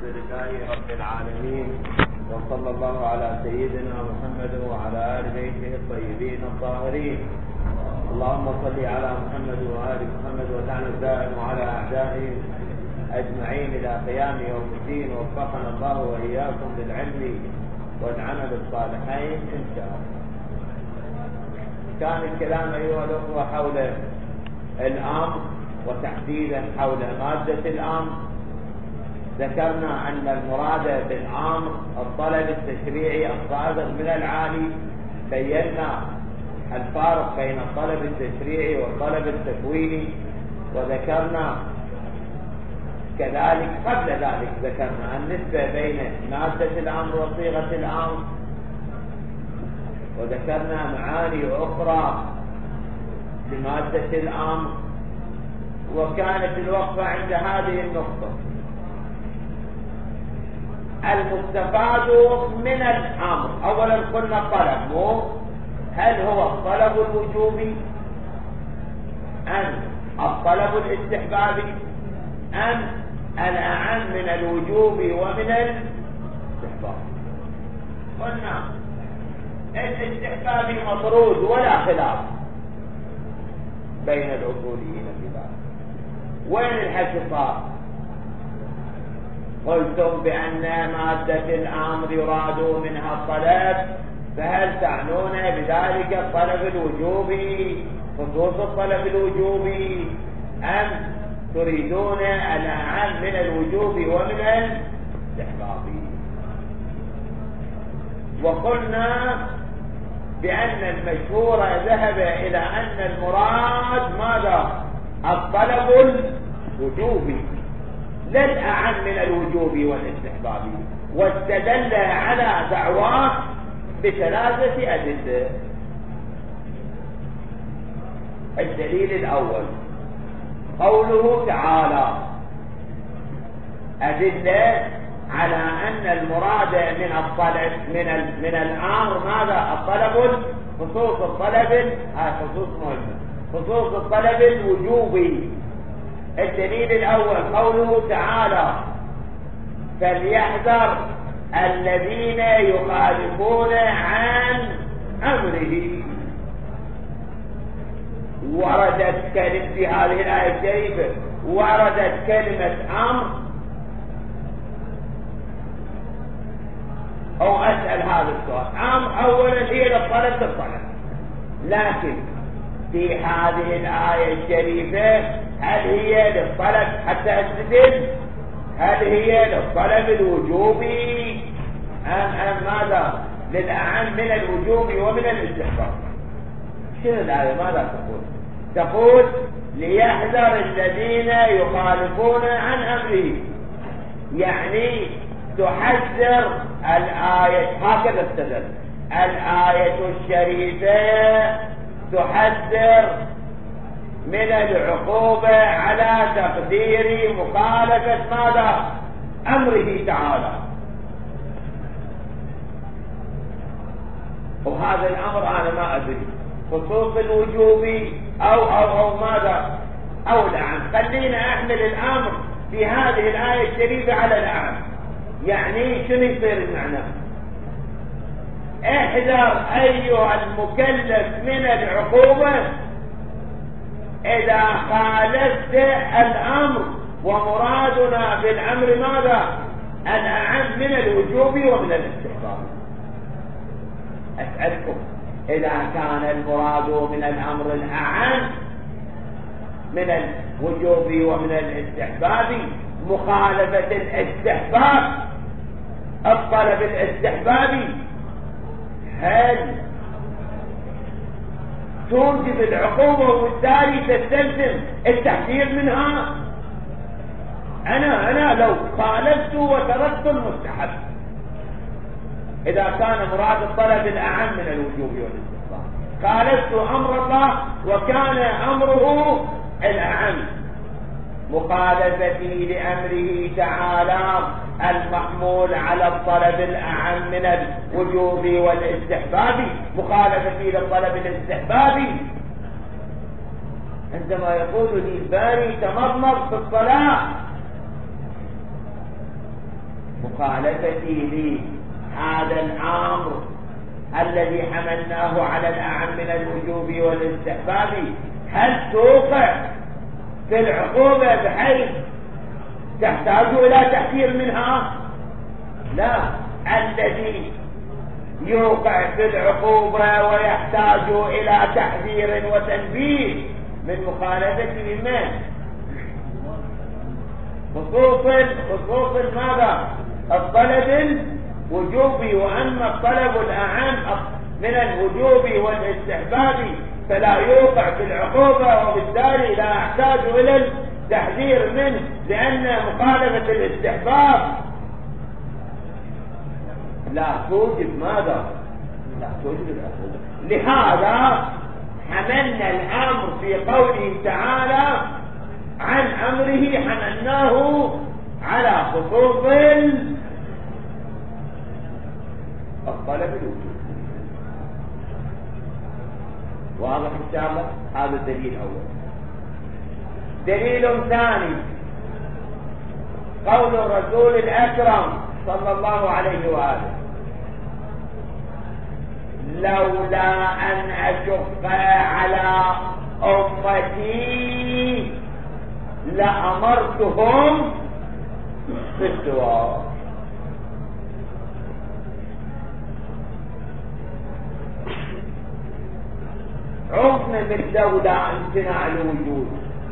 لله رب العالمين، وصلى الله على سيدنا محمد وعلى آل بيته الطيبين الطاهرين. اللهم صل على محمد وآل محمد وتعالى الدائم على أعدائهم أجمعين إلى قيام يوم الدين. وفقنا الله وإياكم للعلم والعمل الصالحين إن شاء الله. كان الكلام أيها الأخوة حول الأمر، وتحديدا حول مادة الأمر. ذكرنا أن المراد بالأمر الطلب التشريعي الصادر من العالي. بينا الفارق بين الطلب التشريعي والطلب التكويني، وذكرنا كذلك قبل ذلك ذكرنا النسبة بين مادة الأمر وصيغة الأمر، وذكرنا معاني أخرى لمادة الأمر. وكانت الوقفة عند هذه النقطة: المستفاد من الأمر. أولا قلنا الطلب، هل هو الطلب الوجوبي أم الطلب الاستحبابي أم الأعم من الوجوب ومن الاستحباب؟ قلنا الاستحبابي مطرود ولا خلاف بين الأصوليين في ذلك. وين الحكي صار؟ قلتم بأن مادة الأمر يراد منها الطلب، فهل تعنون بذلك الطلب الوجوبي، خصوص الطلب الوجوبي، أم تريدون الأعم من الوجوب ومن الاستحباب؟ وقلنا بأن المشهور ذهب إلى أن المراد ماذا؟ الطلب الوجوبي لا الأعم من الوجوب والاستحباب، واستدل على دعواه بثلاثة أدلة. الدليل الأول قوله تعالى: أدلة على أن المراد من الطلب من الأمر ماذا؟ الطلب، خصوص الطلب، خصوص مهم، خصوص الطلب الوجوبي. الدليل الأول قوله تعالى: فليحذر الذين يخالفون عن أمره. وردت كلمة في هذه الآية الشريفة، وردت كلمة أمر. أو أسأل هذا السؤال: أمر أولا هي للطلب بالطلب، لكن في هذه الآية الشريفة هل هي للطلب حتى أستدل؟ هل هي للطلب الوجوبي أم ماذا؟ للأعم من الوجوب ومن الاستحباب؟ شنو الآية ماذا تقول؟ تقول: ليحذر الذين يخالفون عن أمره، يعني تحذر الآية. هكذا استدل الآية الشريفة، تحذر من العقوبة على تقدير مخالفة ماذا؟ أمره تعالى. وهذا الأمر أنا ما أدري خصوص الوجوبي أو ماذا أو الأعم. خلينا أحمل الأمر في هذه الآية الشريفة على الأعم. يعني شنو يصير المعنى؟ احذر أيها المكلف من العقوبة إذا خالفت الأمر، ومرادنا بالأمر ماذا؟ الأعم من الوجوب ومن الاستحباب. أسألكم: إذا كان المراد من الأمر الأعم من الوجوب ومن الاستحباب، مخالفة الاستحباب الطلب الاستحبابي، هل توجب العقوبة وبالتالي تستلزم التحذير منها؟ أنا لو خالفت وتركت المستحب، إذا كان مراد الطلب الأعم من الوجوب والاستحباب، خالفت أمر الله وكان أمره الأعم، مخالفتي لأمره تعالى المحمول على الطلب الأعم من الوجوب والاستحباب، مخالفتي للطلب الاستحبابي. عندما يقول لي الباري: تمضمض في الصلاة، مخالفتي لهذا الأمر الذي حملناه على الأعم من الوجوب والاستحباب هل توقع في العقوبة بحيث تحتاج إلى تحذير منها؟ لا، الذي يوقع في العقوبة ويحتاج إلى تحذير وتنبيه من مخالفته من خصوص ماذا؟ الطلب الوجوبي. وأما الطلب الأعم من الوجوب والاستحباب فلا يوقع في العقوبة، وبالتالي لا يحتاج إلى التحذير منه، لأن مخالفة الاستحباب لا توجب ماذا؟ لا توجب العقوبة. لهذا حملنا الأمر في قوله تعالى عن أمره حملناه على خصوص الطلب الوجوب. واضح إن شاء الله؟ هذا الدليل أول. دليل ثاني قول الرسول الأكرم صلى الله عليه وآله: لولا أن أشق على أمتي لأمرتهم بالسواك. عرفنا من لولا امتناع الوجود،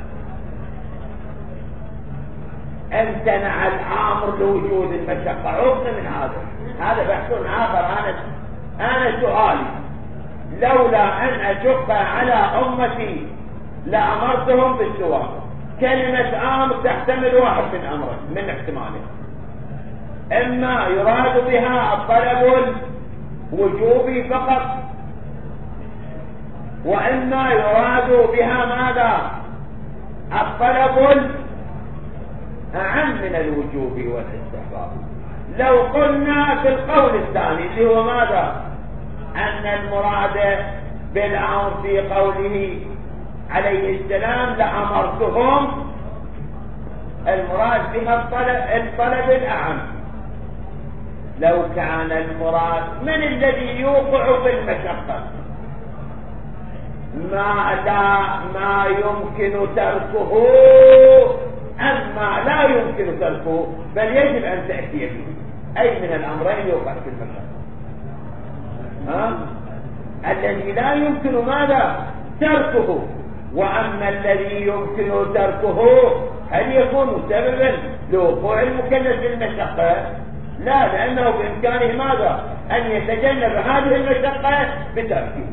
امتنع الامر لوجود المشقه، عرفنا من هذا بحث اخر. انا سؤالي: لولا ان اشق على امتي لامرتهم بالسواك. كلمه امر تحتمل واحد من امرين، من احتمالين: اما يراد بها الطلب الوجوبي فقط، وإما يراد بها ماذا؟ الطلب الأعم من الوجوب والاستحباب. لو قلنا في القول الثاني اللي هو ماذا؟ أن المراد بالأمر في قوله عليه السلام لأمرتهم، المراد بها الطلب الأعم. لو كان المراد من الذي يوقع في المشقة ما يمكن تركه أما لا يمكن تركه بل يجب أن تأتي به، أي من الأمرين يوقع في المشقة؟ الذي لا يمكن ماذا؟ تركه. وأما الذي يمكن تركه هل يكون سببا لوقوع المكلف في المشقة؟ لا، لأنه بإمكانه ماذا؟ أن يتجنب هذه المشقة بتركه.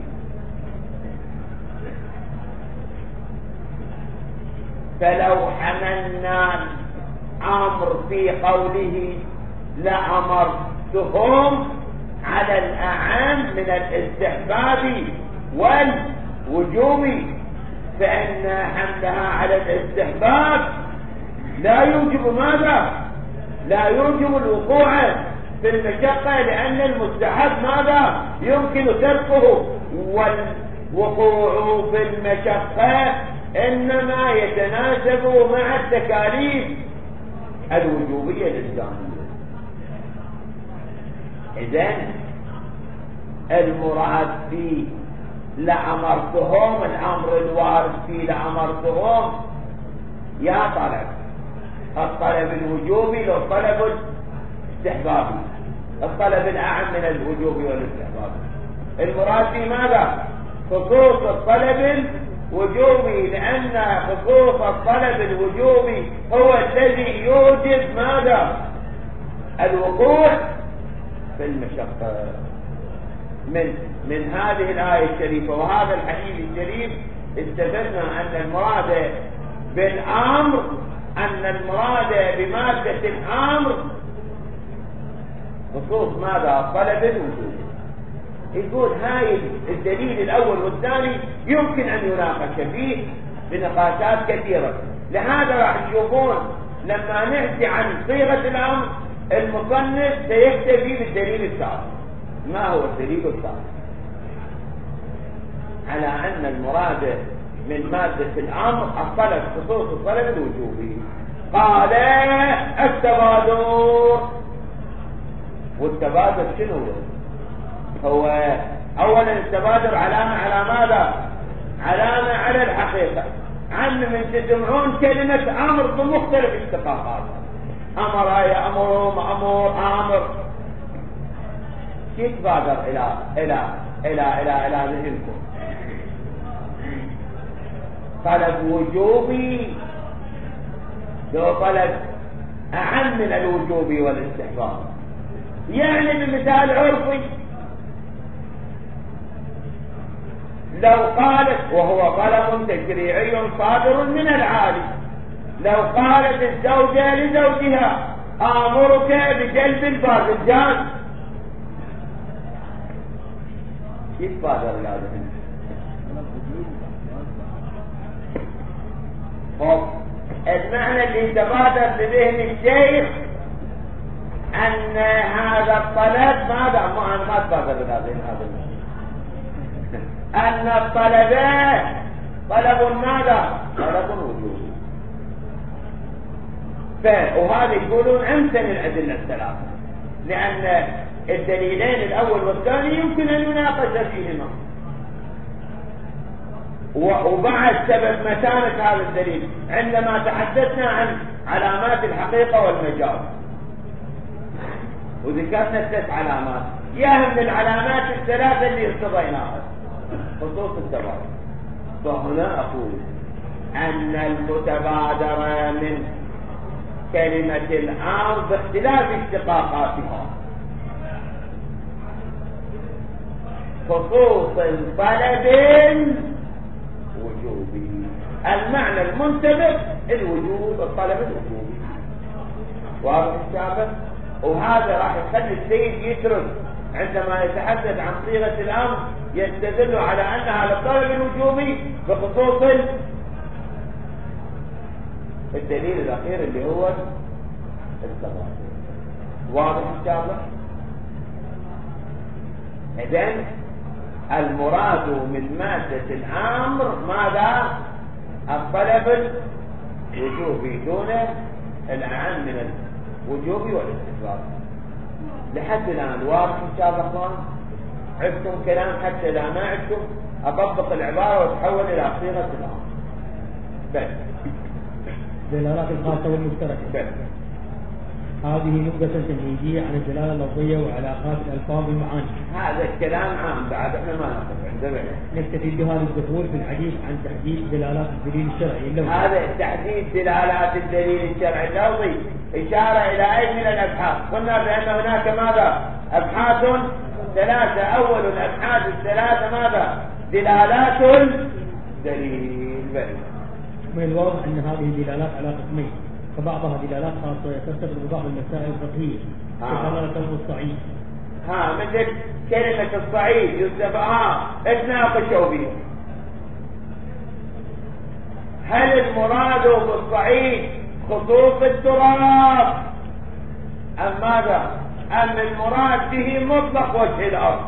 فلو حملنا الأمر في قوله لأمرتهم على الأعم من الاستحباب والوجوب، فإن حملها على الاستحباب لا يوجب ماذا؟ لا يوجب الوقوع في المشقة، لأن المستحب ماذا؟ يمكن تركه، والوقوع في المشقة إنما يتناسب مع التكاليف الوجوبية الإسلامية. إذن المراد فيه لأمرتهم، الأمر الوارد فيه لأمرتهم يا طلب الطلب الوجوبي لو الطلب الاستحبابي، الطلب الأعم من الوجوب والاستحباب. المراد فيه ماذا؟ خصوص الطلب الوجوبي، لأن خصوص الطلب الوجوبي هو الذي يوجب ماذا؟ الوقوع في المشقة. من هذه الآية الشريفة وهذا الحديث الشريف استفدنا أن المراد بالأمر، أن المراد بمادة الأمر خصوص ماذا؟ طلب الوجوب. يقول هاي الدليل الأول والثاني يمكن أن يناقش فيه بنقاشات كثيرة. لهذا راح تشوفون لما نحكي عن صيغة الأمر المصنف سيكتفي بالدليل الثالث. ما هو الدليل الثالث؟ على أن المراد من مادة الأمر الطلب، خصوص الطلب الوجوبي. قال التبادر والتبادر شنو هو؟ اولا التبادر علامة على ماذا؟ علامة على الحقيقة. عن من تجمعون كلمة امر بمختلف اشتقاقات، امر يأمر، مأمور، امر، كيف تبادر الى ذهنكم؟ طلب وجوبي، لو طلب اعم من الوجوب والاستحباب. يعني بمثال عرفي لو قالت، وهو طلب تشريعي صادر من العالي، لو قالت الزوجة لزوجها آمرك بجلب الباذنجان، كيف بادر لازم؟ المعنى اللي تبادر بذهن الشيخ أن هذا الطلب ماذا؟ ما تبادر بذهن هذا أن الطلب طلب ماذا؟ طلب وجوبي. وهذا يقولون أمثل الأدلة الثلاثة، لأن الدليلين الأول والثاني يمكن أن يناقش فيهما. وبعد سبب متانة هذا الدليل عندما تحدثنا عن علامات الحقيقة والمجاز، وذكرنا 3 علامات، يا من العلامات الثلاثة اللي ارتضيناها خصوص التبادر. فهنا أقول أن المتبادر من كلمة الأمر باختلاف اشتقاقاتها خصوص طلب وجوبي، المعنى المنتبه الوجوب، الطلب الوجوبي. واضح الشابه؟ وهذا راح يخلي السيد يترك عندما يتحدث عن صيغة الأمر يستدل على أنها للطلب الوجوبي بخصوص الدليل الأخير اللي هو التبادر. واضح الشابه؟ إذن المراد من مادة الأمر ماذا؟ الطلب الوجوبي دون الأعم من الوجوب والاستحباب. لحد الآن واضح إن شاء الله أخوان؟ عدتم كلام حتى إذا ما عدتم أطبق العبارة وتحول إلى صيغة الأمر. بس دلالات الخاصة والمشتركة. هذه نبذة تمهيدية عن الدلالة اللفظية وعلاقات الألفاظ والمعاني. هذا الكلام عام بعد احنا ما نقف عندنا. نكتفي بهذا الدخول في الحديث عن تحديد دلالات الدليل الشرعي اللفظي. هذا تحديد دلالات الدليل الشرعي اللفظي إشارة إلى أي من الأبحاث؟ قلنا بأن هناك ماذا؟ أبحاث 3. أول الأبحاث 3 ماذا؟ دلالات الدليل. من الواضح أن هذه الدلالات على قسمين، فبعضها دلالات خاصة ترتبط ببعض المسائل الفقهية كدلالة الصعيد. مثل كلمة الصعيد يسمى اتناقشوا بها. هل المراد بالصعيد خصوص التراب أم ماذا؟ أم المراد به مطلق وجه الأرض؟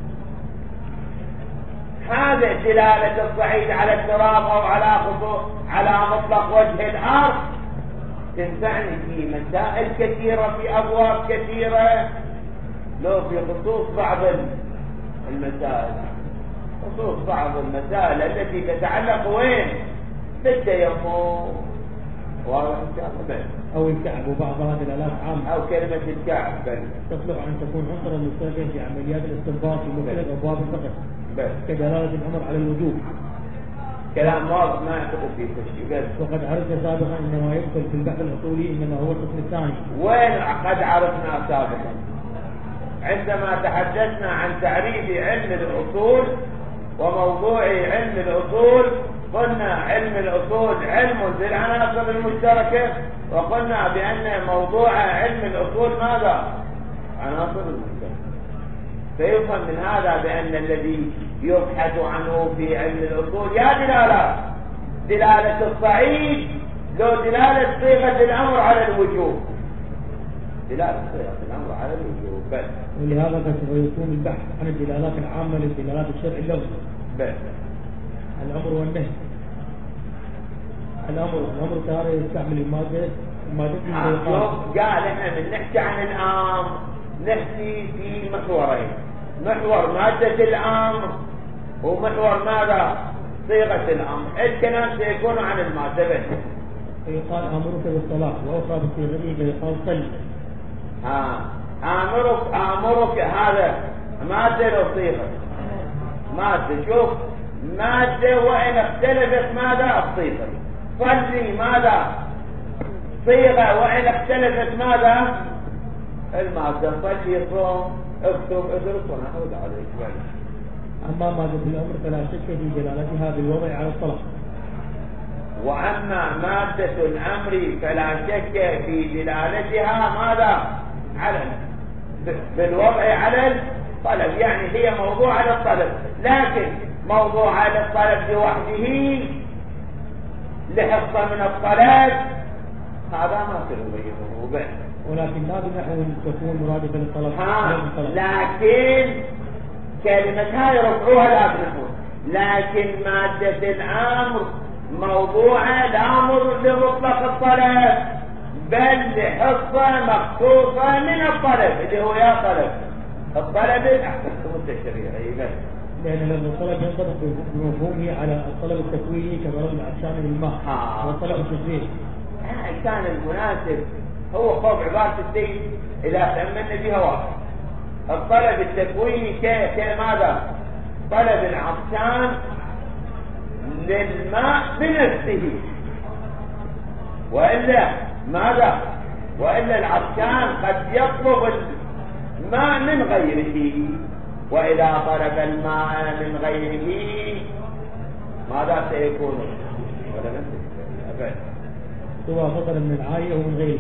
هذا دلالة الصعيد على التراب أو على مطلق وجه الأرض تنفعني في مسائل كثيرة، في أبواب كثيرة، لو في خصوص بعض المسائل، خصوص بعض المسائل التي تتعلق وين؟ بالتيمم. واضح إن شاء الله؟ أو الكعب، وبعضها دلالات عامة، أو كلمة الكعب تصلح أن تكون عنصرا مشتركا في عمليات الاستنباط في مختلف أبواب الفقه كدلالة الأمر على الوجوب. كلام واضح ما يعتقد فيه تشكيل. وقد عرفنا سابقا أن ما يدخل في البحث الأصولي إنما هو القسم الثاني. وين قد عرفنا سابقا؟ عندما تحدثنا عن تعريف علم الأصول وموضوع علم الأصول، قلنا علم الأصول علم ذي العناصر المشتركة، وقلنا بأن موضوع علم الأصول ماذا؟ عناصر المشتركة. فيفهم من هذا بأن الذي يبحث عنه في علم الأصول يا دلالات، دلالة الصعيد لو دلالة صيغة الأمر على الوجوب، دلالة صيغة الأمر على الوجوب بس. ولهذا فسوف يكون البحث عن الدلالات العامة للدلالات الشرعي اللفظي بس. الأمر والنهي. الأمر تارة يستعمل المادة قال احنا من نحكي عن الأمر نحكي في محورين، محور مادة الأمر ومحور ماذا؟ صيغة الأمر. الكلام سيكون عن المادة بس. فيقال آمرك بالصلاة، وأخرى بصيغته فيقال صل. آمرك هذا مادة وصيغة. مادة، شوف مادة وإن اختلفت ماذا؟ الصيغة. صلي ماذا؟ صيغة وإن اختلفت ماذا؟ المادة. صلي، صوم، اكتب، ادرس، ونحو عليك. أما مادة الأمر فلا شك في دلالتها بالوضع على الطلب. وأما مادة الأمر فلا شك في دلالتها ماذا؟ على بالوضع على الطلب، يعني هي موضوع على الطلب، لكن موضوع على الطلب لوحده لحصة من الطلب هذا ما تلويه به، ولكن ما بنحو تكون مرادفة للطلب. لكن كلمة هاي رفعوها لا بنحو، لكن مادة الأمر موضوعة الأمر لمطلق الطلب، بل لحصة مخصوصة من الطلب اللي هو يا طلب الطلب الأحكام التشريعي بس. لأن الطلب ينطبق بمفهومه على الطلب التكويني كمرض العطشان للماء والطلب التشريعي. كان المناسب هو خوف عبارة السيد إذا تأملنا بها واحد. الطلب التكويني كماذا؟ طلب العطشان للماء بنفسه، وإلا ماذا؟ وإلا العطشان قد يطلب الماء من غيره، وإذا طلب الماء من غيره ماذا سيكون؟ ولا نفسه سواء فضل من العالي أو من غيره.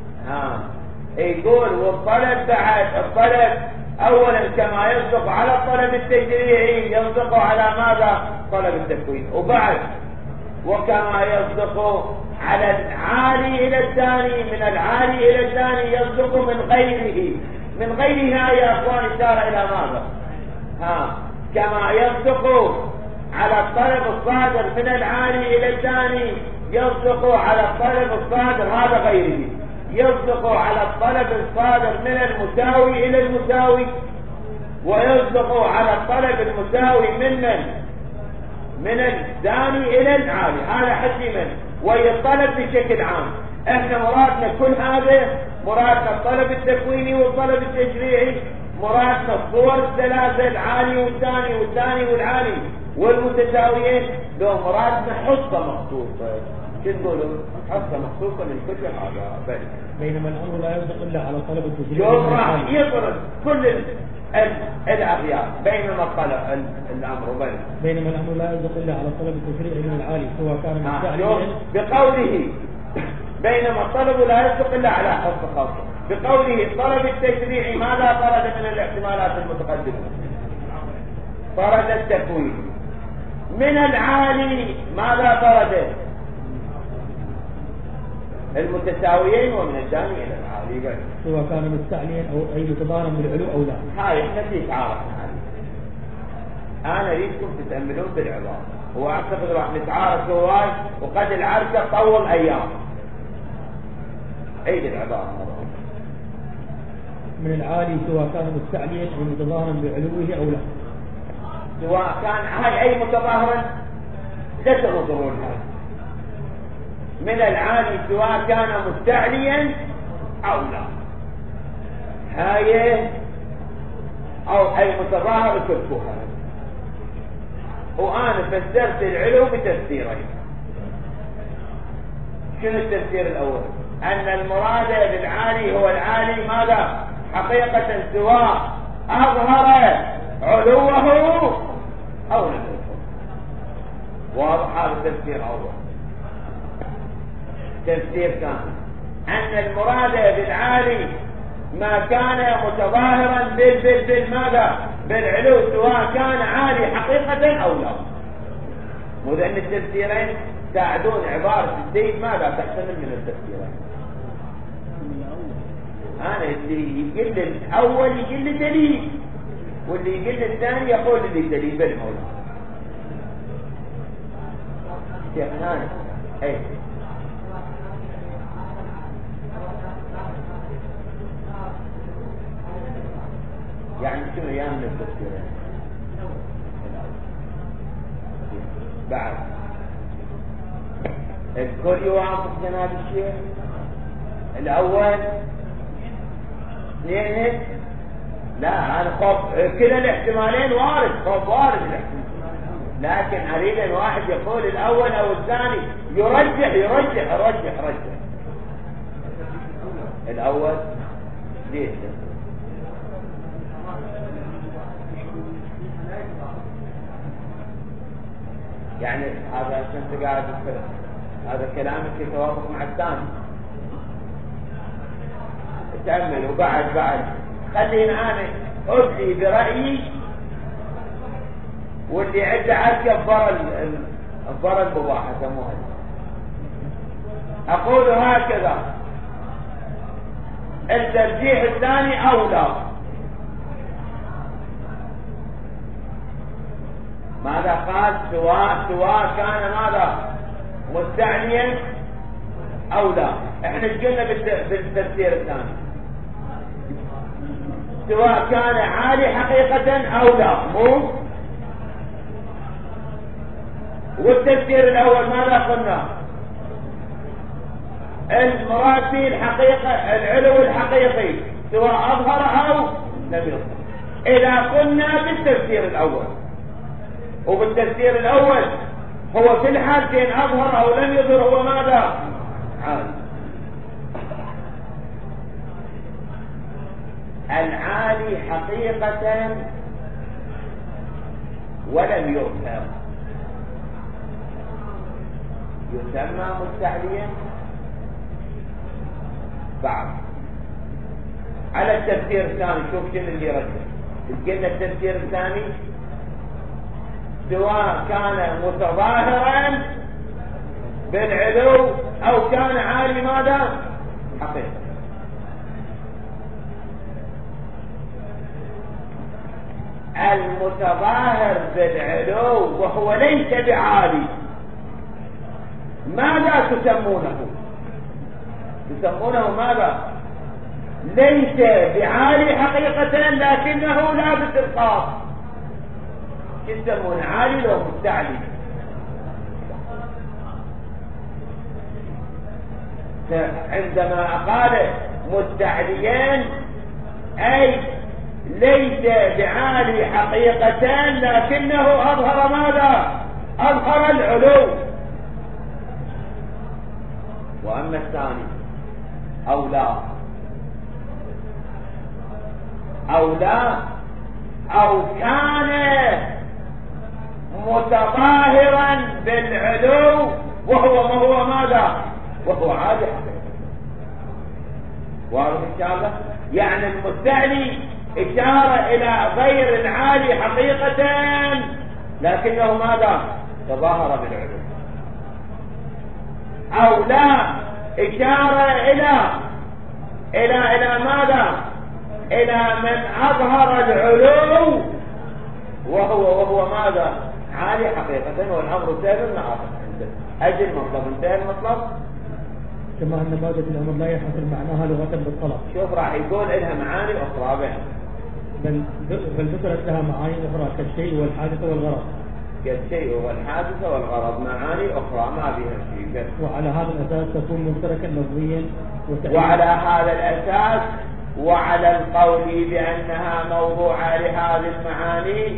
يقول والطلب بعد الطلب أولا كما يصدق على الطلب التشريعي يصدق على ماذا؟ طلب التكوين، وبعد وكما يصدق على العالي إلى الثاني، من العالي إلى الثاني يصدق من غيره. من غيرها يا أخوان إشارة إلى ماذا؟ كما يصدق على الطلب الصادر من العالي إلى الثاني يصدق على الطلب الصادر هذا غيره، يصدق على الطلب الصادر من المساوي إلى المساوي، ويصدق على الطلب المساوي من الثاني إلى العالي. هذا حسما وهي الطلب بشكل عام. احنا مرادنا كل هذا، مرادنا الطلب التكويني والطلب التشريعي، مرادنا الصور الثلاثة العالي والثاني والثاني والعالي والمتساويين، لو مرادنا حصة مخصوصة. شو تقولوا؟ حصة مخصوصة من كل هذا. بينما الأمر لا يصدق إلا على طلب التشريع. شوف راح يطرد كل الأغيار بينما الطلب الأمر بينما الأمر لا يصدق إلا على طلب التشريع من العالي سواء كان مستعليا. بقوله بينما الطلب لا يصدق إلا على حصة خاصة، بقوله الطلب التشريعي ماذا طرد من الاحتمالات المتقدمة؟ طرد التكوين. من العالي ماذا طرد؟ المتساويين، ومن الثاني إلى العالي سواء كان مستعليا أو أي متضارا بالعلو أو لا. هاي احنا نتعارف عليه. أنا أريدكم تتأملون بالعبارة، وأعتقد راح نتعارف هواي، وقد العركة طول أيام. عيد العبارة. من العالي سواء كان مستعليا أو متظاهرا بعلوه أو لا. سواء كان هاي أي متظاهرا لا تنظرون هاي. من العالي سواء كان مستعليا أو لا، هاي أو أي متظاهر كتبها. وأنا فسرت العلو بتفسيرين. شنو التفسير الأول؟ أن المراد بالعالي هو العالي ماذا؟ حقيقة سواء أظهر علوه أو لم يظهر. واضح هذا التفسير أول. تفسير ثاني أن المراد بالعالي ما كان متظاهرا بالماذا؟ بالعلو سواء كان عالي حقيقة أو لا. وذن التفسيرين ساعدون عبارة السيد ماذا تحتمل من التفسيرين. أنا اللي يقل الأول يقل دليل، واللي يقل الثاني يقول اللي دليل بالمولى. شيخنا أي شنو ايام من التفسير بعد الكل يوافق جناب الشيخ الاول اثنين لا انا خوف كلا الاحتمالين وارد خوف وارد الاحتمال لكن اريد ان واحد يقول الاول او الثاني يرجح الاول ليش يعني هذا انت قاعد هذا كلامك يتوافق مع الثاني تأمل وبعد خلينا انا ادلي برأيي واللي عنده عاد كبر المباحة سموها اقول هكذا الترجيح الثاني اولى ماذا قال سواء كان ماذا مستعنيا او لا احنا قلنا بالتفسير الثاني سواء كان عالي حقيقة او لا مو والتفسير الاول ماذا قلنا المراد به الحقيقة العلو الحقيقي سواء اظهر او لم يظهر اذا قلنا بالتفسير الاول وبالتفسير الاول هو في الحالتين اظهر او لم يظهر هو ماذا عالي العالي حقيقة ولم يظهر يسمى مستعليا بعد على التفسير الثاني شوف شنو اللي رجع قلنا التفسير الثاني سواء كان متظاهرا بالعلو او كان عالي ماذا حقيقة المتظاهر بالعلو وهو ليس بعالي ماذا تسمونه ماذا ليس بعالي حقيقة لكنه لابس الخاص يسمون عالي لو مستعلي عندما قال مستعليان اي ليس بعالي حقيقة لكنه اظهر ماذا اظهر العلو واما الثاني او لا او كان متظاهرا بالعلو وهو ماذا وهو عالي حقيقة واضح ان شاء الله يعني المستعلي اشارة الى غير العالي حقيقة لكنه ماذا تظاهر بالعلو او لا اشارة الى ماذا الى من اظهر العلو وهو ماذا عالي حقيقة والامر سهل معه اجل مطلب انتهى المطلب كما ان مادة الامر لا يحصل معناها لغة بالطلب شوف راح يقول لها معاني اخرى بها بل ذكرت لها معاني اخرى كالشيء والحادثة والغرض كالشيء والحادثة والغرض معاني اخرى ما بها شيء وعلى هذا الاساس تكون مشتركا لفظيا وعلى هذا الاساس وعلى القول بانها موضوعة لهذه المعاني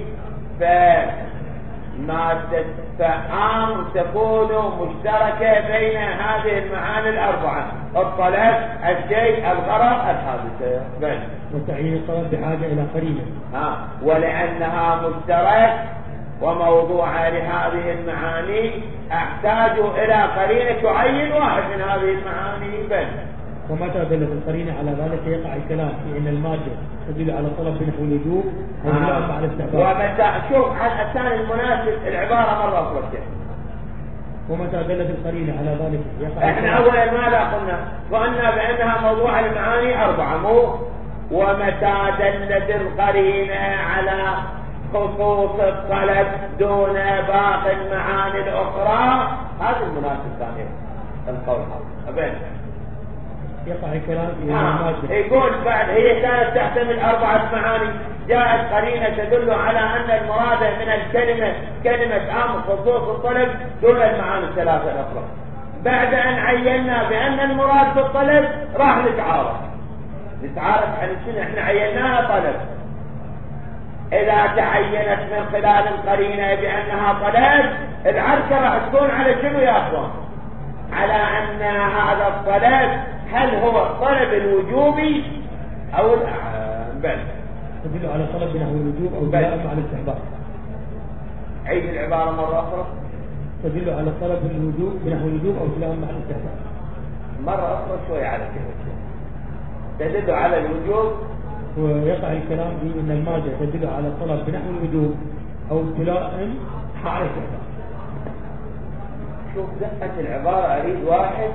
فآن تكون مشتركة بين هذه المعاني الأربعة الطلب الشيء الغرض الحادثة بل وتعيين الطلب بحاجة إلى قرينة ولأنها مشترك وموضوعة لهذه المعاني أحتاج إلى قرينة تعين واحد من هذه المعاني بل ومتى دلت القرينة على ذلك يقع الكلام في أن المادة تدل على طلب بنحو الوجوب والكلام على الاستحباب. ومتى شوف على الثاني المناسب العبارة مرة أخرى ومتى دلت القرينة على ذلك يقع احنا أولا ماذا قلنا بأنها موضوع المعاني أربعة مو ومتى دلت القرينة على خصوص الطلب دون باقي المعاني الأخرى هذا المناسب الثاني القول هذا يقع الكلام يقول بعد هي كانت تحتمل 4 معاني، جاءت قرينة تدل على أن المراد من الكلمة كلمة أمر خصوص الطلب دون المعاني الثلاثة الأخرى. بعد أن عينا بأن المراد بالطلب راح نتعارف عن شنو احنا عيناها طلب. إذا تعينت من خلال القرينة بأنها طلب، العركة راح تكون على شنو يا أخوان؟ على أن هذا الطلب هل هو الطلب الوجوبي أو بل تدل على طلب بنحو الوجوب أو دلالة على الاستحباب. عيد العبارة مرة أخرى. تدل على طلب الوجوب بنحو الوجوب أو دلالة على الاستحباب. مرة أخرى شوية على كذا. تدل على الوجوب، ويقع الكلام في أن المادة تدل على طلب بنحو الوجوب أو دلالة على الاستحباب. شوف دقة العبارة، أريد واحد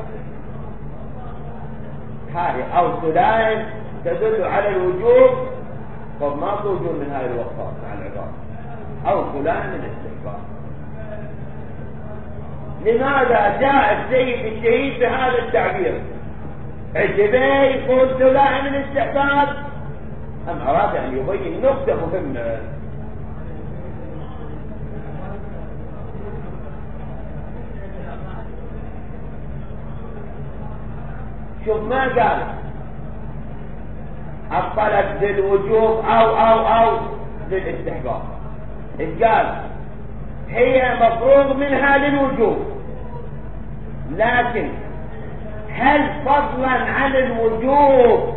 هذه أو دلالة تدل على الوجوب. طب ما توجد من هذه الوصفات مع العبارة أو فلان من الاستحباب. لماذا جاء السيد الشهيد بهذا التعبير؟ عجبه يقول فلان من الاستحباب أم أراد أن يبين نقطة مهمة؟ شوف ما قال الطلب للوجوب أو للاستحباب. قال هي مفروض منها للوجوب، لكن هل فضلا عن الوجوب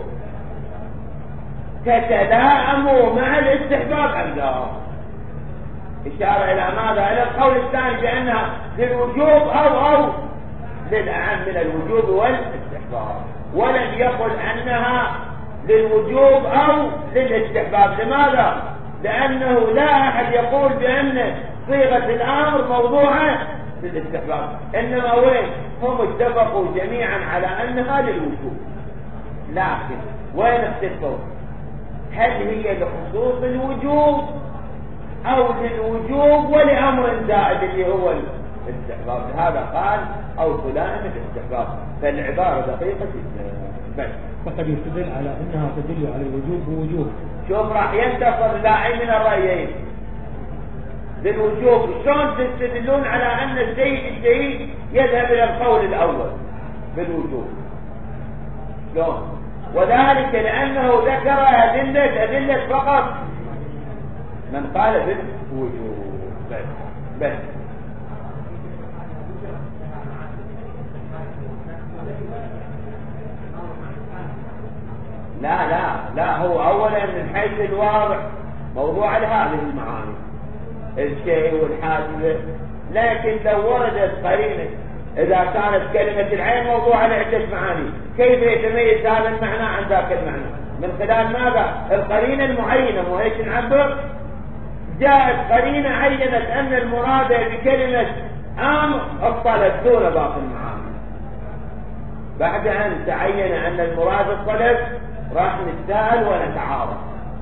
تتلائم مع الاستحباب أم لا؟ إشارة إلى ماذا؟ إلى القول الثاني بأنها للوجوب أو للأعم من الوجوب والاستحباب، ولم يقل أنها للوجوب أو للاستحباب. لماذا؟ لأنه لا أحد يقول بأن صيغة الأمر موضوعة للاستحباب، إنما وين هم اتفقوا جميعا على أنها للوجوب، لكن وين اختلفوا؟ هل هي لخصوص الوجوب أو للوجوب ولأمر زائد اللي هو الاستحباب؟ هذا قال أو فلان الاستحباب، فالعبارة دقيقة جدا. فقد يستدل على أنها تدل على الوجوب بوجوب. شوف راح ينتصر لاعب من الرأيين للوجوب. شلون تستدلون على أن الشهيد يذهب إلى القول الأول بالوجوب؟ شلون؟ وذلك لأنه ذكر أدلة فقط من قال بالوجوب بس. لا هو أولا من حيث الواضح موضوع هذه المعاني الشيء والحادثة، لكن لو وردت قرينة إذا كانت كلمة العين موضوع لعدة معاني، كيف يتميز هذا المعنى عن ذاك المعنى؟ من خلال ماذا؟ القرينة المعينة. مو هيك نعبر؟ جاءت قرينة عينت أن المراد بكلمة أمر الطلب دون باقي المعاني. بعد أن تعين أن المراد الطلب راح نتساءل ونتعارض،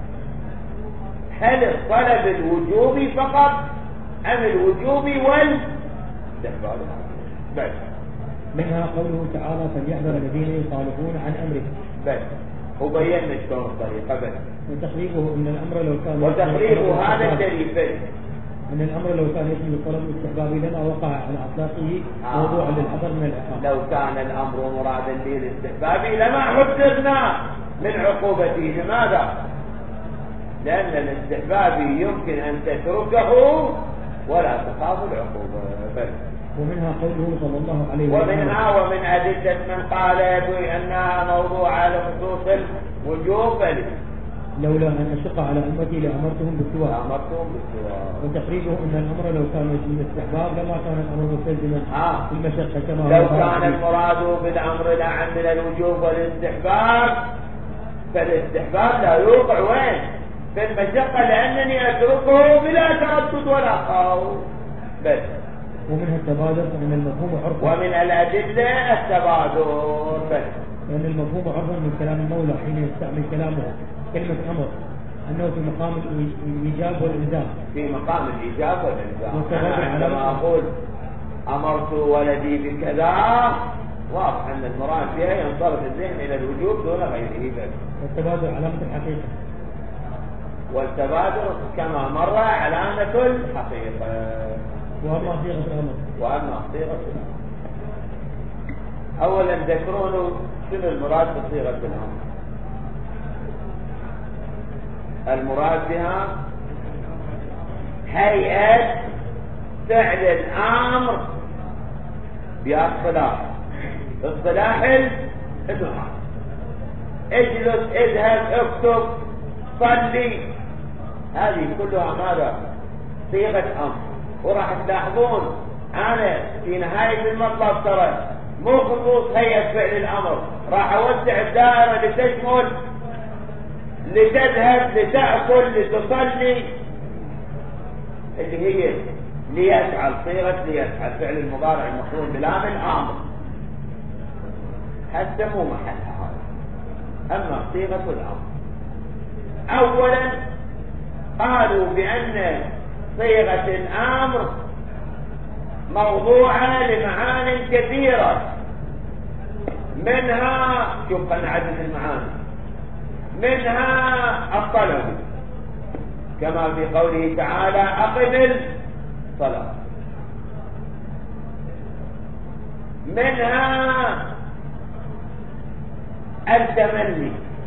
هل الطلب الوجوبي فقط أم الوجوبي والاستحباب؟ بس. منها قوله تعالى فليحذر الذين يخالفون عن أمره. بس وبينا شلون الطريقة. بس وتقريبه أن الأمر لو كان وتقريبه هذا الدليل أن الأمر لو كان يشمل الطلب الاستحبابي لما وقع على أطلاقه موضوع للحذر من العقاب. لو كان الأمر مرادا به الاستحبابي لما حذرنا من عقوبته. لماذا؟ لأن الاستحبابي يمكن أن تتركه ولا تخاف العقوبة. بس. ومنها قوله صلى الله عليه وسلم ومن أدلة من قال بأنها موضوعة لخصوص الوجوب. لولا أن أشق على أمتي لأمرتهم بالسواء. وتقريبه أن الأمر لو كان يشمل الاستحباب لما كان الأمر مستلزما في المشقة كما لو كان المراد بالأمر الأعم من الوجوب والاستحباب، فالاستحباب لا يوقع وين؟ في المشقة، لأنني أتركه بلا تردد ولا خوف. بس. ومنها التبادر أن المفهوم عرفا. ومن الأدلة التبادر. بس. لأن المفهوم عرفا من كلام المولى حين يستعمل كلامه كلمة أمر أنه في مقام الإيجاب والإلزام. في مقام الإيجاب والإلزام. عندما أقول أمرت ولدي بكذا واضح أن المراد بها ينصرف الذهن إلى الوجوب دون غيره بس. والتبادر علامة الحقيقة. والتبادر كما مر علامة الحقيقة. وأما صيغة الأمر. وأما صيغة الأمر. أولا ذكرون شنو المراد بصيغة الأمر. المراد بها هيئة فعل الأمر باصطلاح الإظهار. اجلس، اذهب، اكتب، صلي، هذه كلها ماذا؟ صيغة أمر. وراح تلاحظون أنا في نهاية المطلب ترى مو خصوص هيئة فعل الأمر، راح أوسع الدائرة لتشمل لتذهب، لتأكل، لتصلي، اللي هي ليفعل، صيغة ليفعل، فعل المضارع المقرون بلام الأمر، حتى مو محلها هذا. أما صيغة الأمر، أولا قالوا بأن صيغة الأمر موضوعة لمعان كثيرة، منها شوف نعدد المعاني، منها الطلب كما في قوله تعالى أقم الصلاة، منها التمني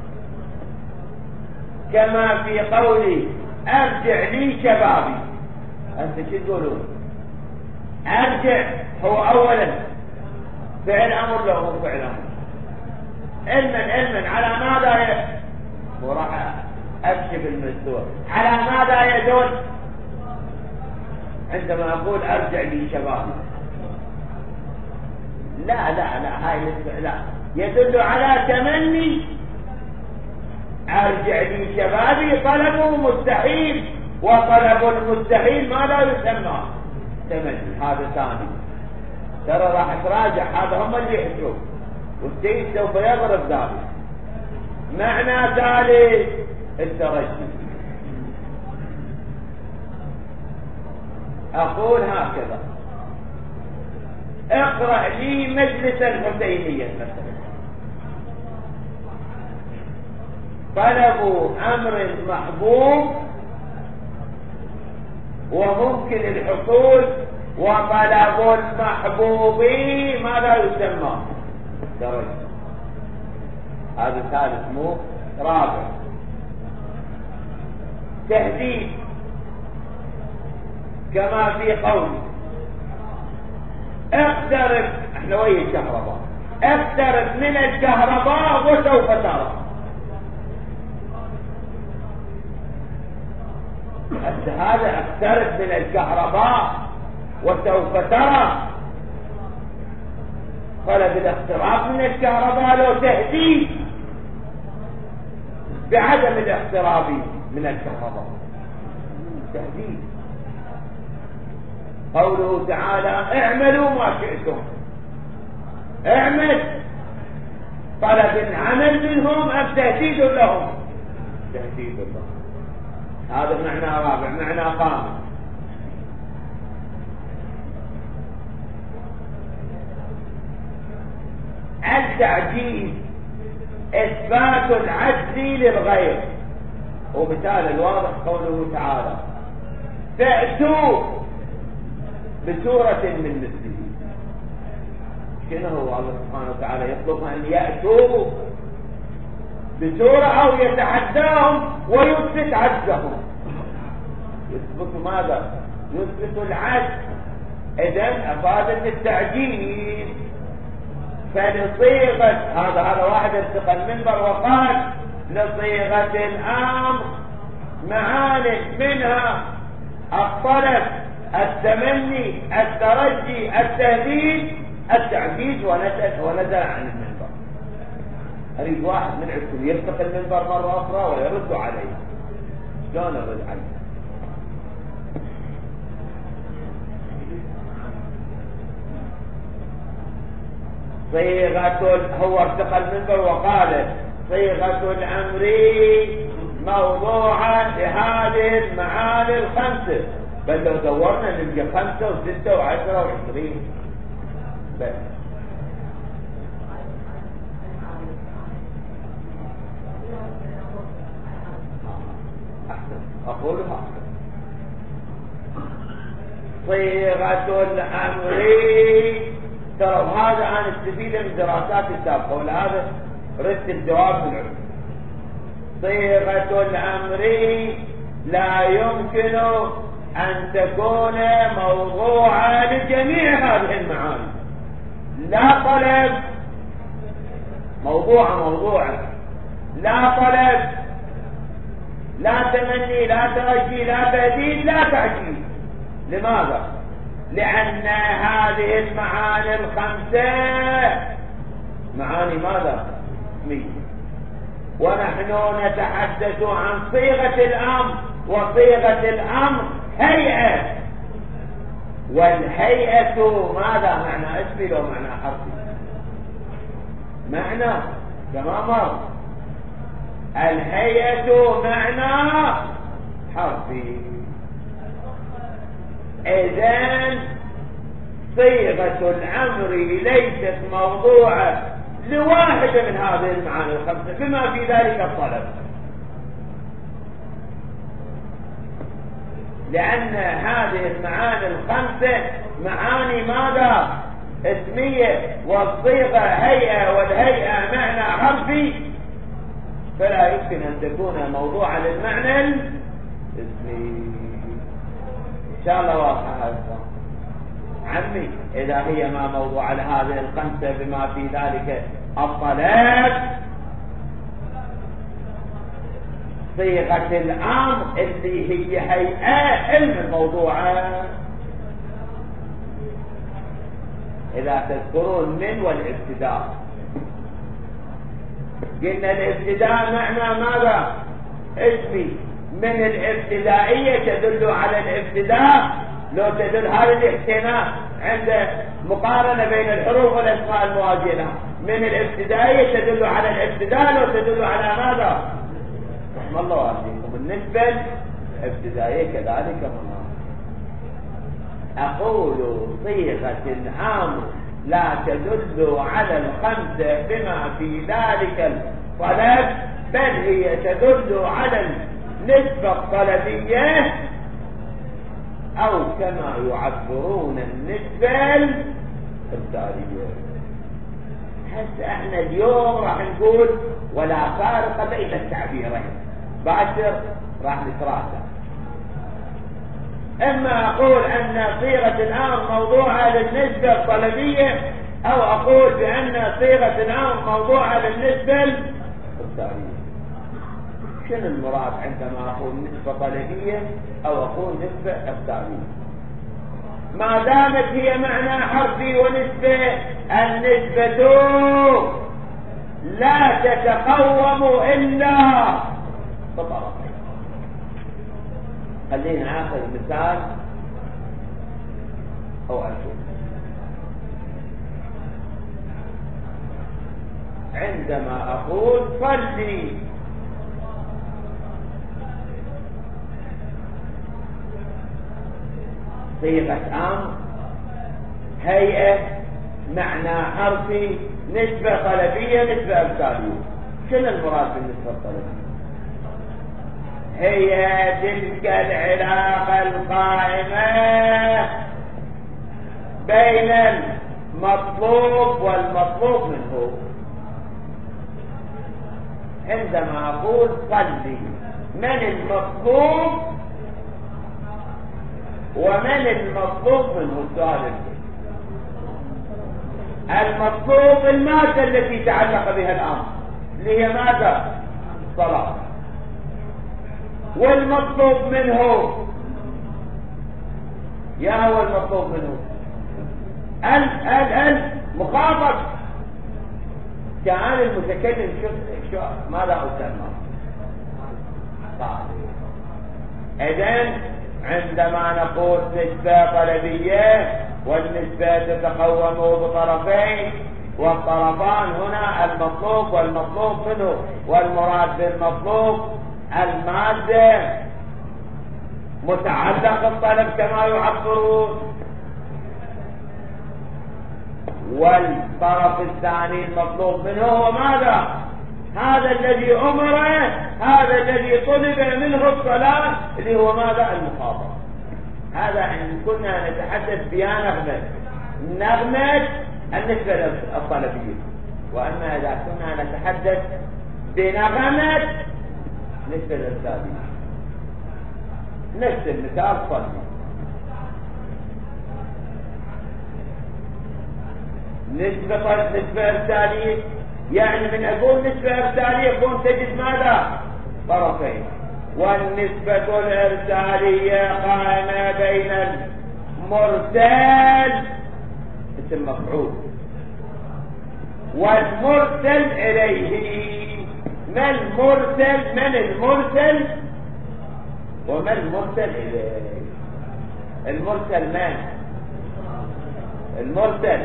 كما في قوله أرجع لي شبابي. أنت شو تقولون؟ أرجع هو أولا فعل أمر له فعل أمر، علما على ماذا وراح أكشف المستوى على ماذا يدل عندما أقول أرجع لي شبابي؟ لا هاي لا يدل على تمني. أرجع لي شبابي طلبه مستحيل، وطلب المستحيل ما لا يسمى تمني، هذا ثاني. ترى راح تراجع، هذا هم اللي يحسوا، والسيد سوف يضرب ذلك. معنى ثالث الترجي. أقول هكذا: اقرأ لي مجلس الحسينية مثلا، طلب أمر محبوب وممكن الحصول، وطلب المحبوب ما لا يسمى درجة. هذا ثالث مو رابع. تهديد كما في قول اقترب، احنا ويا الكهرباء، اقترب من الكهرباء وسوف ترى. هذا اقترب من الكهرباء وسوف ترى، طلب الاقتراب من الكهرباء له تهديد بعدم الاقتراب من الكهرباء، تهديد. قوله تعالى اعملوا ما شئتم، اعمل طلب عمل منهم أم تهديد لهم؟ تهديد لهم. هذا معنى رابع. معنى خامس: التعجيز، إثبات العجز للغير. ومثال الواضح قوله تعالى فأتوا بسورة من مثله. شنو هو الله سبحانه وتعالى يطلب أن يأتوا بسورة أو يتحداهم ويثبت عجزهم؟ يثبت ماذا؟ يثبت العجز. إذن أفادت التعجيز. فلصيغة هذا واحد ارتقى المنبر وقال لصيغة الأمر معان، منها الطلب، التمني، الترجي، التهديد، التعجيز، ونزل عن المنبر. أريد واحد من عندكم يرتقي المنبر مرة أخرى ويرد عليه. شلون يرد عليه؟ صيغة هو ارتقى المنبر وقال صيغة الأمر موضوعة لهذه المعاني الخمسة، بل لو دورنا نلقى 5 و6 و10 و20 بس. أقولها صيغة الأمر. ترى هذا أنا استفيد من دراسات السابقة، ولهذا ردت الجواب في العلم. صيغة الأمر لا يمكن أن تكون موضوعا لجميع هذه المعاني. لا طلب، موضوعا، لا طلب، لا تمني، لا ترجي، لا تهديد، لا تعجيل. لماذا؟ لأن هذه المعاني الخمسة معاني ماذا؟ اسمية. ونحن نتحدث عن صيغة الأمر، وصيغة الأمر هيئة، والهيئة ماذا؟ معنى اسمي لو معنى حرفي؟ معنى كما مر. الهيئة معنى حرفي. إذن صيغة الأمر ليست موضوعة لواحدة من هذه المعاني الخمسة بما في ذلك الطلب، لأن هذه المعاني الخمسة معاني ماذا؟ اسمية، والصيغة هيئة، والهيئة معنى حرفي، فلا يمكن أن تكون موضوعا للمعنى الاسمي. إن شاء الله واضحة هذا عمي. إذا هي ما موضوع لهذه الخمسة بما في ذلك الطلب، صيغة الأمر اللي هي هيئة علم الموضوعات. إذا تذكرون من والابتداء، قلنا الابتداء معنى ماذا؟ اسمي. من الابتدائية تدل على الابتداء، لو تدل هذا الاحتمال عند مقارنة بين الحروف والأسماء المواجهة. من الابتدائية تدل على الابتداء، لو تدل على ماذا؟ رحم الله عليكم. بالنسبة الابتدائية كذلك هنا. أقول صيغة الأمر لا تدل على الخمسة بما في ذلك الطلب، بل هي تدل على النسبة الطلبية، أو كما يعبرون النسبة التالية. هسه احنا اليوم راح نقول ولا فارق بين التعبيرين، باكر راح نتراجع. اما اقول ان صيغة الامر موضوعة للنسبة الطلبية، او اقول بان صيغة الامر موضوعة للنسبة التالية. شنو المراد عندما اقول نسبة طلبية او اقول نسبة التالية؟ ما دامت هي معنى حرفي ونسبة، النسبة لا تتقوم إلا بطرفين. خلينا آخذ مثال أو أشوف. عندما أقول صلي، صيغة أمر، هيئة، معنى حرفي، نسبة طلبية، نسبة أمثالية. شنو المراد بالنسبة الطلبية؟ هي تلك العلاقة القائمة بين المطلوب والمطلوب منه. عندما أقول صلي، من المطلوب ومن المطلوب منه؟ السؤال المطلوب المادة التي تعلق بها الأمر اللي هي ماذا؟ الصلاة. والمطلوب منه يا هو المطلوب منه المخاطب. كان المتكلم شو ماذا أسمى؟ إذن عندما نقول نسبة طلبية، والنسبة تتقوم بطرفين، والطرفان هنا المطلوب والمطلوب منه، والمراد بالمطلوب المادة متعلق الطلب كما يعبرون، والطرف الثاني المطلوب منه هو ماذا؟ هذا الذي أمر هذا الذي طلب منه الصلاة اللي هو ماذا؟ المخاطب. هذا إن كنا نتحدث بها نغمة النسبة للطلبية. وأما إذا كنا نتحدث بنغمة نسبة للأستاذية، نفس المثال صلي. نسبة إرسالية، يعني من أقول نسبة إرسالية يكون تجد ماذا؟ طرفين. والنسبة الإرسالية قائمة بين المرسل اسم مفعول والمرسل إليه. ما المرسل؟ من المرسل وما المرسل إليه؟ المرسل من؟ المرسل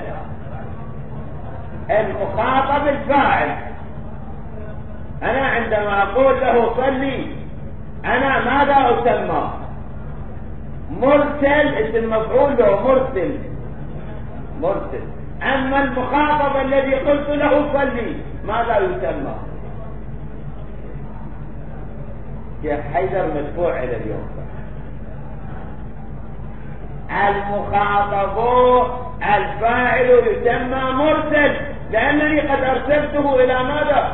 المخاطب الفاعل. أنا عندما أقول له صلي أنا ماذا أسمى؟ مرسل، اسم مفعول له مرسل. أما المخاطب الذي قلت له صلي ماذا يسمى؟ شيخ حيدر مدفوع إلى اليوم. المخاطب الفاعل يسمى مرسل، لأنني قد أرسلته إلى ماذا؟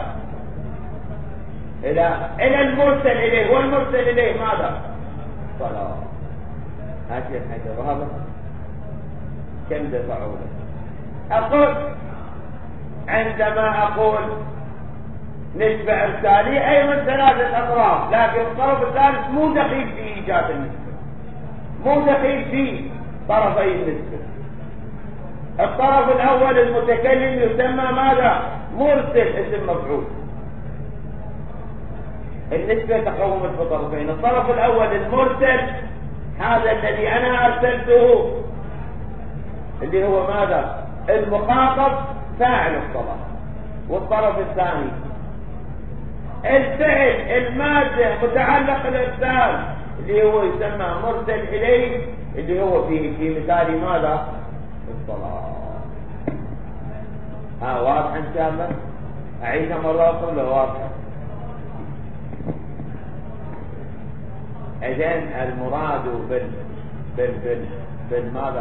إلى المرسل إليه. والمرسل إليه ماذا؟ صلاة. هاتي الحيدر وهذا كم دفعوا له؟ أقول عندما أقول نسبة إرسالية أي من ثلاثة أطراف، لكن الطرف الثالث مو دخيل في إيجاد النسبة، مو دخيل في طرفي النسبة. الطرف الأول المتكلم يسمى ماذا؟ مرسل، اسم مفعول. النسبة تقوم بطرفين. الطرف الأول المرسل، هذا الذي أنا أرسلته اللي هو ماذا؟ المخاطب فاعل الصلاة. والطرف الثاني الفعل المادة متعلق الإرسال اللي هو يسمى مرسل إليه، اللي هو في مثال ماذا؟ الصلاة. واضح إن شاء الله؟ أعيدها مرة أخرى ولا واضحة؟ إذن المراد بالماذا؟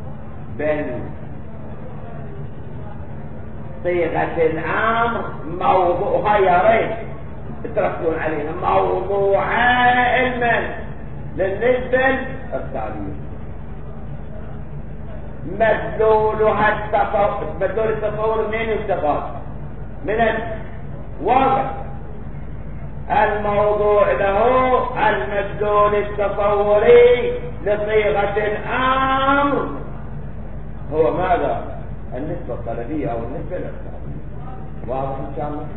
صيغة الأمر موضوعها يا ريت تركزون عليها، موضوعها علما للنسبة التالية. مدلولها مدلول التصور منين يستفاد؟ من الواقع. الموضوع له المدلول التصوري لصيغة الأمر هو ماذا؟ النسبة الطلبية أو النسبة الإرسالية. واضح إن شاء الله؟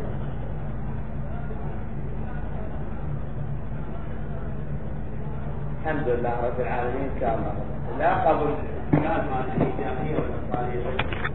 الحمد لله رب العالمين. إن شاء الله لا قبل كان ما الإيجابية والإرسالية.